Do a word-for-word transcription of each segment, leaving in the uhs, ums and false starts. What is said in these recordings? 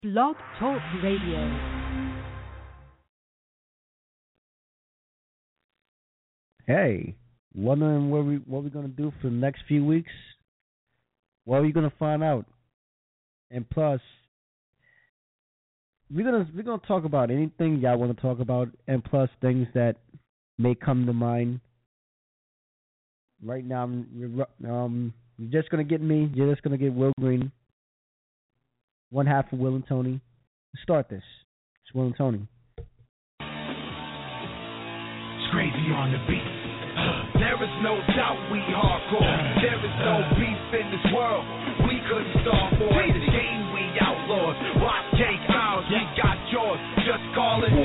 Blog Talk Radio. Hey, wondering what we what we're gonna do for the next few weeks? What are you gonna find out? And plus, we're gonna we're gonna talk about anything y'all want to talk about, and plus things that may come to mind. Right now, I'm, um, you're just gonna get me. You're just gonna get Will Green, one half of Will and Tony. Let's start this. It's Will and Tony. It's crazy on the beat. There is no doubt we hardcore. There is no beef in this world. We couldn't start for it. The game we outlaws. Watch take ours, we got yours. Just call it.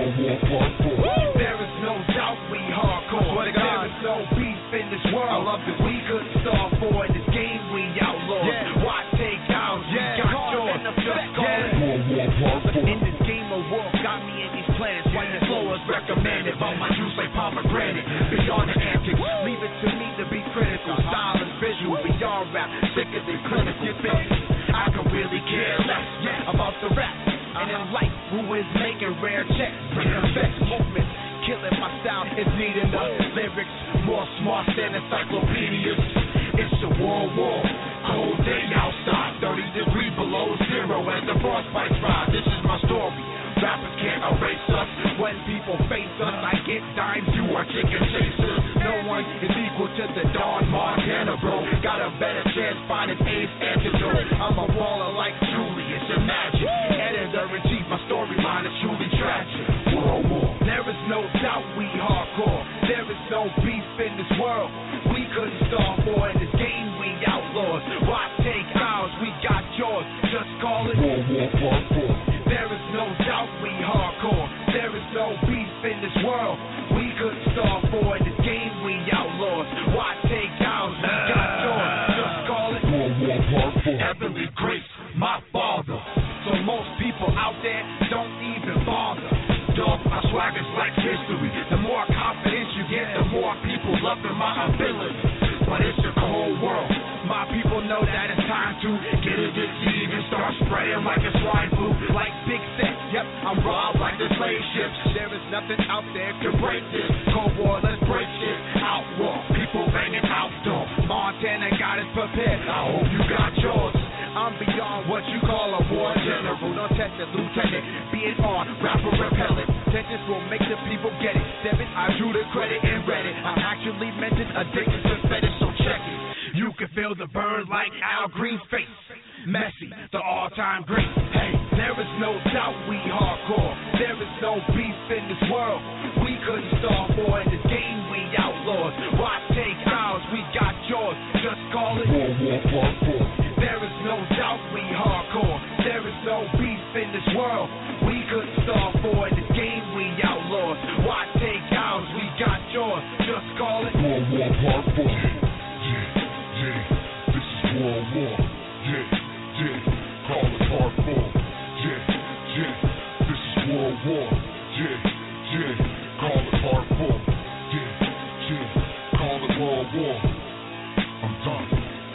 There is no doubt we hardcore. There is no beef in this world. I love it. We couldn't start for it. This game we outlaws. Watch take ours, we got yours. Just call it. In this game of war, got me in these plans. Why the flow is recommended. But my juice like pomegranate. Beyond the antics, leave it to me to be critical. Style is visual, beyond rap, sicker than clinical. I could really care less about the rap. And in life, who is making rare checks? Bring effects, movements, killing my style is needing the lyrics. More smart than encyclopedias. It's a world war, cold day outside, thirty degrees below zero as the frostbites rise. This is my story. Rappers can't erase us. When people face us, I get dimes, you are chicken chasers. No one is equal to the Don Montana, bro. Got a better chance finding ace antidote. I'm a baller like Julius, imagine. Editor-in-chief, my storyline is truly tragic. World War. There is no doubt we hardcore. There is no beef in this world. We couldn't start for it. This game we outlaws. Why take ours? We got yours. Just call it. War, war, war, war. There is no doubt we hardcore. There is no beef in this world. We couldn't start for it. This game we outlaws. Why take ours? We got yours. Just call it. War, war, war, war. Heavenly grace, my father. So most people out there don't even bother. Dog, my swag is like history. The more confidence you get, the more people loving my ability. But it's a cold world. My people know that it's time to get a disease and start spreading like a swine flu. Like Big Set, yep, I'm raw like the slave ships. There is nothing out there to break this. Cold War, let's break shit. Outlaw, people banging outdoor. Montana got us prepared. I hope you got yours. I'm beyond what you call a war general. Don't test it, lieutenant. Being on, rapper repellent. Tensions will make the people get it. Seven, I drew the credit and read it. I'm actually mentioned addicted to fetish, so check it. You can feel the burn like Al Green's face. Messi, the all-time great. Hey, there is no doubt we hardcore. There is no beef in this world. We couldn't start for it. This game we outlaws. Why take ours? We got yours. Just call it. War, war, war, war. There is no doubt we hardcore. There is no beef in this world. We couldn't start for it. This game we outlaws. Why take ours? We got yours. Just call it. War, war, war, war. Yeah, yeah, this is World War. Yeah, yeah, call it hardcore. Yeah, yeah, this is World War. Yeah, yeah, call it hardcore. Yeah, yeah, call it World War. I'm done.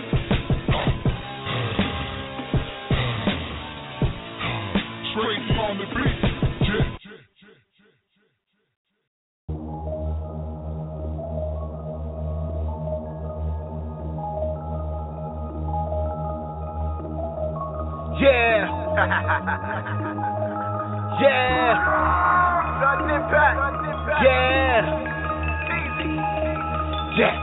Straight on the beat. Yeah. Yeah. Yeah. Yeah. Yeah.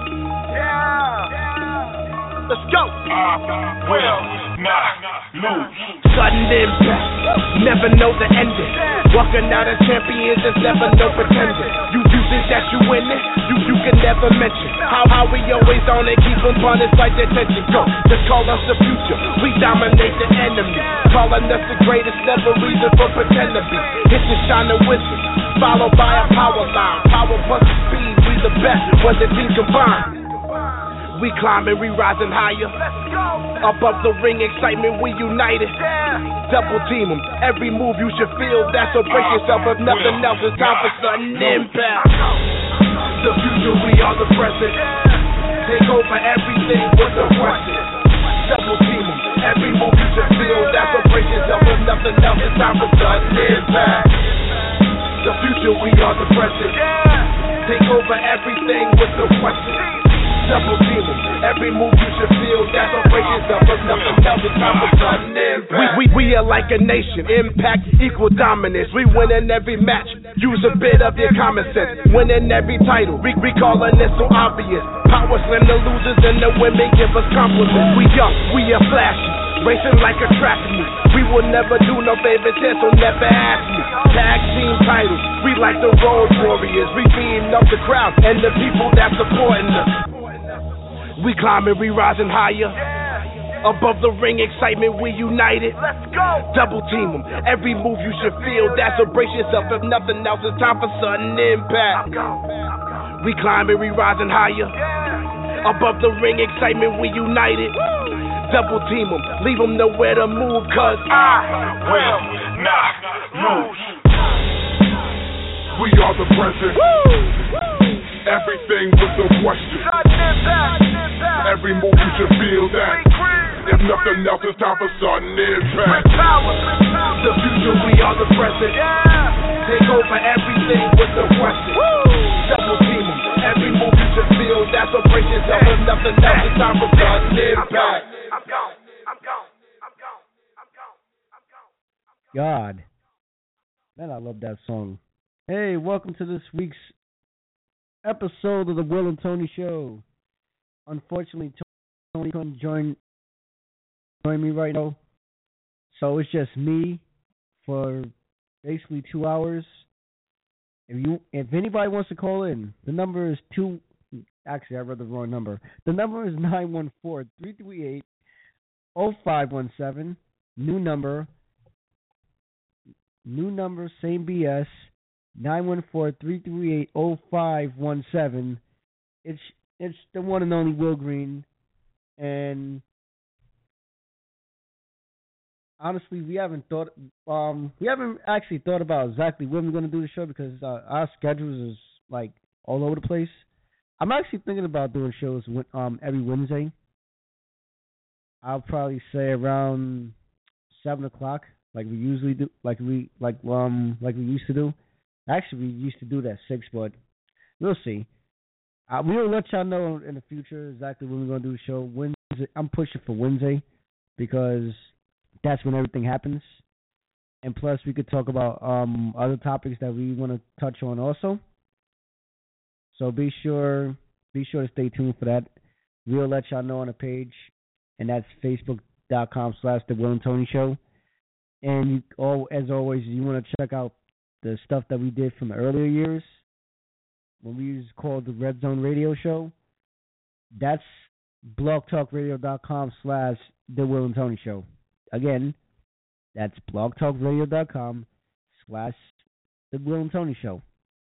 Yeah. Let's go. I will not lose. Sudden impact. Never know the ending. Walking out of champions, there's never no pretending. You music that you winning, you you can never mention. How how we always on it, keep them punished like detention. Go, just call us the future. We dominate the enemy. Calling us the greatest, never reason for pretend to be. Hit the shining wizard, followed by a power line. Power plus speed, we the best when the team combined. We climbing, we rising higher. Above the ring, excitement, we united. Double team them. Every move you should feel that, so break yourself if nothing else. It's time for sudden impact. The future, we are the present. Take over everything with the present. Double team them. Every move you should feel, that's what breaks yourself and nothing else. It's time for sudden impact. The future, we are the present. Take over everything with no question. Double team them. Every move you should feel, that's what breaks yourself and nothing else. It's time for sudden impact. We, we, we are like a nation. Impact equal dominance. We win in every match. Use a bit of your common sense. Winning every title. We, we calling it so obvious. Power slam the losers and the women give us compliments. We young, we are flashy. Racing like a track meet. We will never do no favors here, so never ask me. Tag team titles, we like the road warriors. We beating up the crowd and the people that supporting us. We climbing, we rising higher. Above the ring, excitement, we united. Let's go. Double team them. Every move you should feel. That's what brace yourself. If nothing else, it's time for sudden impact. We climbing, we rising higher. Above the ring, excitement, we united. Double team them, leave them nowhere to move, cause I will not lose. We are the present. Everything with no question. Every move you should feel that. If nothing else, it's time for sudden impact. The future, we are the present. Take over everything with no question. Double team them. Every move you should feel, that's what breaks yourself. If nothing else, it's time for sudden impact. I'm gone. I'm gone. I'm gone. I'm gone. I'm gone. God. Man, I love that song. Hey, welcome to this week's episode of the Will and Tony Show. Unfortunately, Tony couldn't join, join me right now. So it's just me for basically two hours. If you, if anybody wants to call in, the number is two. Actually, I read the wrong number. The number is nine one four, three three eight, zero five one seven. New number. New number, same B S. nine one four, three three eight, zero five one seven. It's it's the one and only Will Green. And honestly, we haven't thought um we haven't actually thought about exactly when we're going to do the show because uh, our schedules is like all over the place. I'm actually thinking about doing shows um every Wednesday. I'll probably say around seven o'clock, like we usually do, like we like um like we used to do. Actually, we used to do that six, but we'll see. Uh, we'll let y'all know in the future exactly when we're gonna do the show. Wednesday, I'm pushing for Wednesday because that's when everything happens, and plus we could talk about um other topics that we want to touch on also. So be sure be sure to stay tuned for that. We'll let y'all know on the page, and that's facebook.com slash the Will and Tony Show. And you, all as always, you want to check out the stuff that we did from the earlier years when we used to call the Red Zone Radio Show. That's blogtalkradio.com slash the Will and Tony Show. Again, that's blogtalkradio.com slash the Will and Tony Show.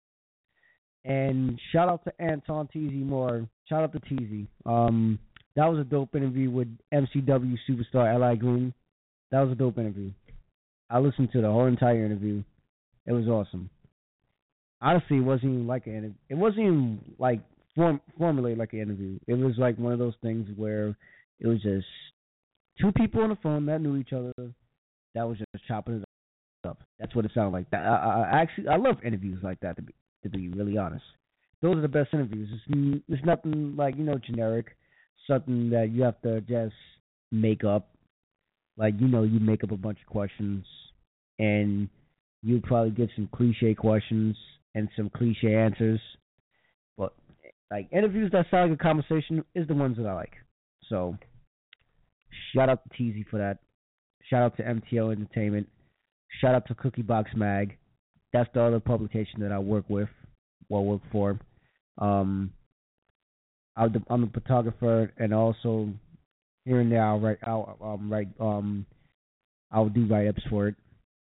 And shout out to Anton Teasy Moore. Shout out to Teasy. Um, that was a dope interview with M C W superstar Eli Green. That was a dope interview. I listened to the whole entire interview. It was awesome. Honestly, it wasn't even like an interview. It wasn't even like form, formulated like an interview. It was like one of those things where it was just two people on the phone that knew each other that was just chopping it up. That's what it sounded like. I, I, I actually I love interviews like that, to be to be really honest. Those are the best interviews. It's, it's nothing like, you know, generic, something that you have to just make up. Like, you know, you make up a bunch of questions and you probably get some cliche questions and some cliche answers. But, like, interviews that sound like a conversation is the ones that I like. So, shout out to Teasy for that. Shout out to M T O Entertainment. Shout out to Cookie Box Mag. That's the other publication that I work with, or work for. Um, I'm the, I'm a photographer, and also here and there I'll write, I'll um, write, um, I'll do write-ups for it.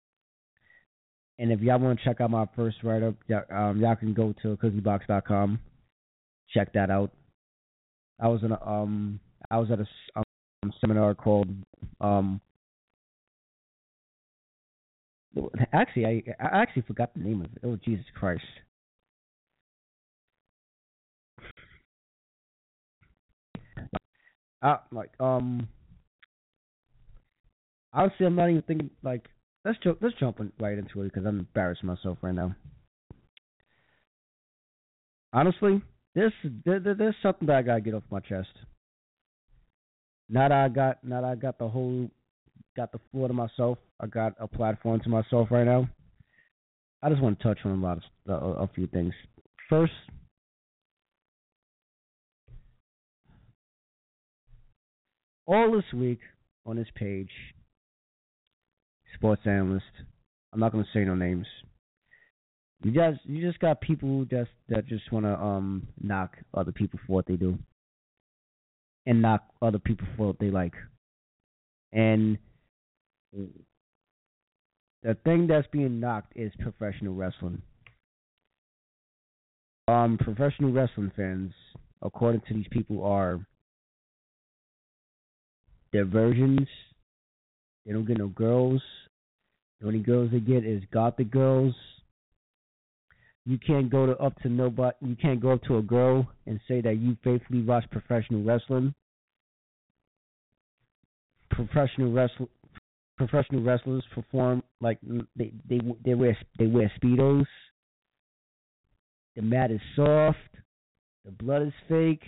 And if y'all want to check out my first write-up, y'all, um, y'all can go to cookie box dot com. Check that out. I was in a, um, I was at a um, seminar called um. Actually, I I actually forgot the name of it. Oh, Jesus Christ. Uh, like um, Honestly, I'm not even thinking like let's ju- let's jump in, right into it because I'm embarrassing myself right now. Honestly, this there, there- there's something that I gotta get off my chest. Now that I got now that I got the whole got the floor to myself, I got a platform to myself right now. I just want to touch on a lot of st- a, a few things. First, all this week on this page, sports analyst. I'm not gonna say no names. You just you just got people who just that just want to um knock other people for what they do and knock other people for what they like. And the thing that's being knocked is professional wrestling. Um, professional wrestling fans, according to these people, are their virgins. They don't get no girls. The only girls they get is gothic girls. You can't go to up to nobody. You can't go up to a girl and say that you faithfully watch professional wrestling. Professional wrestl professional wrestlers perform like they they they wear they wear speedos. The mat is soft. The blood is fake.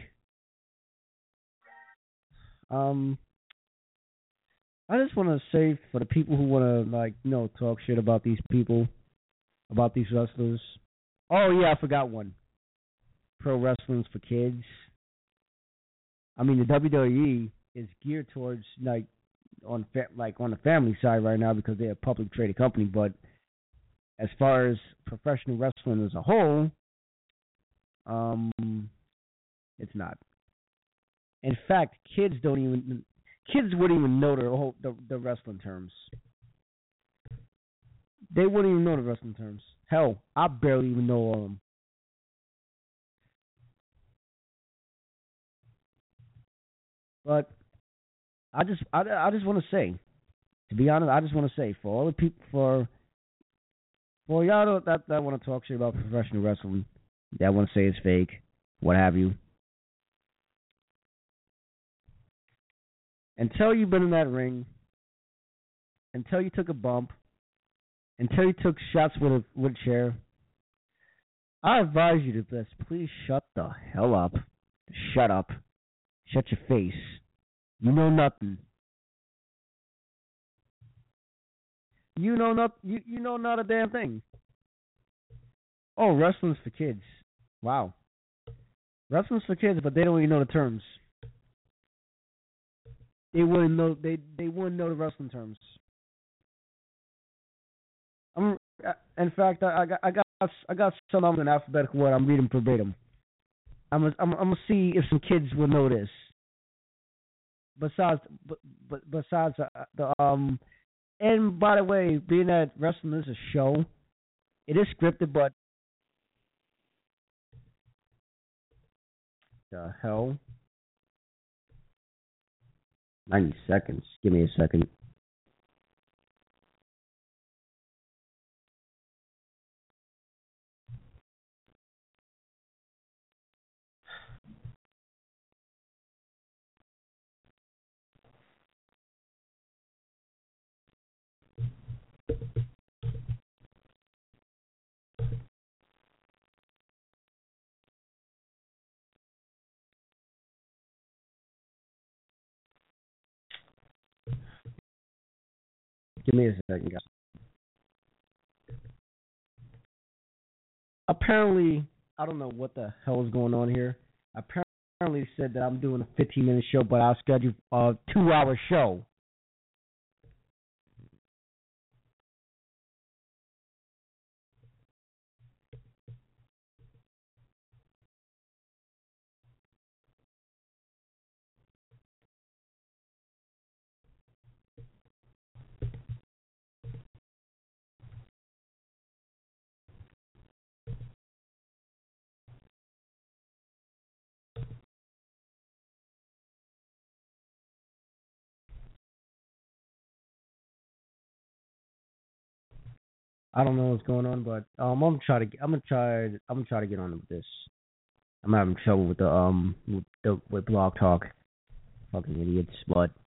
Um, I just want to say for the people who want to like you know talk shit about these people, about these wrestlers. Oh yeah, I forgot one. Pro wrestling's for kids. I mean the W W E is geared towards like on fa- like on the family side right now because they're a public traded company. But as far as professional wrestling as a whole, um, it's not. In fact, kids don't even kids wouldn't even know the whole the, the wrestling terms. They wouldn't even know the wrestling terms. Hell, I barely even know all of them. But I just I, I just want to say, to be honest, I just want to say for all the people for for y'all that that want to talk shit about professional wrestling, that want to say it's fake, what have you. Until you've been in that ring, until you took a bump, until you took shots with a with a chair, I advise you to just please shut the hell up. Shut up. Shut your face. You know nothing. You know not you, you know not a damn thing. Oh, wrestling's for kids. Wow. Wrestling's for kids, but they don't even know the terms. They wouldn't know they they wouldn't know the wrestling terms. I'm in fact I, I got I got I got some of them in alphabetical order. I'm reading verbatim. I'm gonna, I'm, I'm gonna see if some kids will know this. Besides, but, but besides uh, the um, and by the way, being that wrestling is a show, it is scripted. But the hell, ninety seconds. Give me a second. Give me a second, guys. Apparently, I don't know what the hell is going on here. Apparently, said that I'm doing a fifteen minute show, but I'll schedule a two hour show. I don't know what's going on, but um, I'm gonna try to I'm gonna try I'm gonna try to get on with this. I'm having trouble with the um with the with Blog Talk, fucking idiots. But